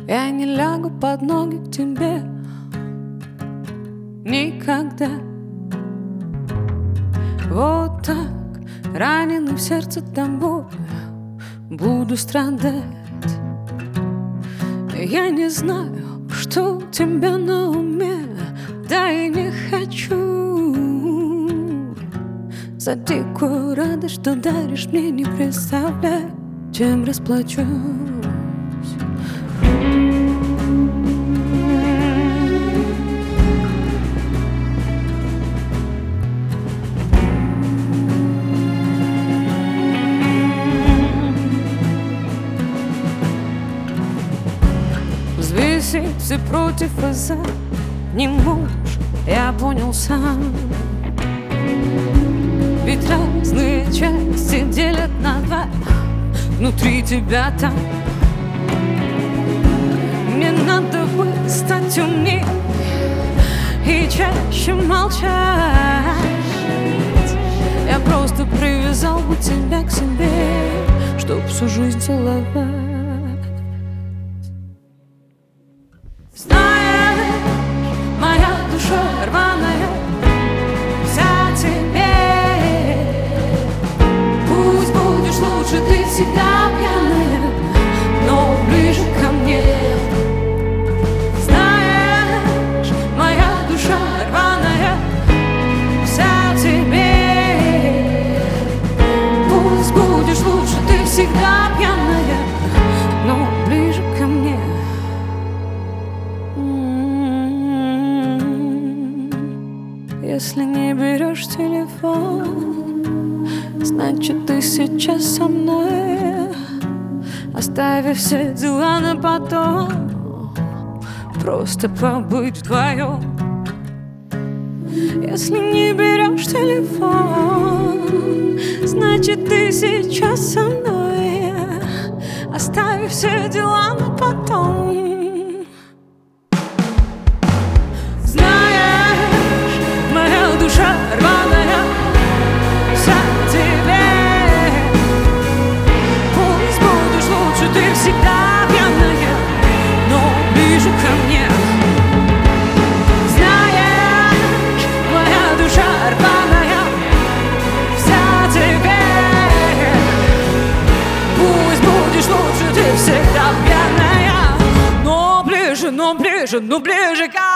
Я не лягу под ноги к тебе никогда. Вот так, раненый в сердце тобой, буду страдать. Я не знаю, что у тебя на уме, да и не хочу. За дикую радость, что даришь мне, не представляю, чем расплачусь. Взвесить все против и за не можешь, я понял сам. Ведь разные части делят на два, внутри тебя там. Мне надо бы стать умнее и чаще молчать. Я просто привязал бы тебя к себе, чтоб всю жизнь целовать. Знаешь, моя душа рваная вся тебе. Пусть будешь лучше, ты всегда пьяная, но ближе ко мне. Знаешь, моя душа рваная вся тебе. Пусть будешь лучше, ты всегда пьяная, но ближе ко мне. Если не берешь телефон, значит, ты сейчас со мной, оставив все дела на потом, просто побыть вдвоем. Если не берешь телефон, значит, ты сейчас со мной, оставив все дела на потом. Душа рваная вся тебе. Пусть будешь лучше, ты всегда пьяная, но ближе ко мне. Знаешь, моя душа рваная вся тебе. Пусть будешь лучше, ты всегда пьяная, но ближе ко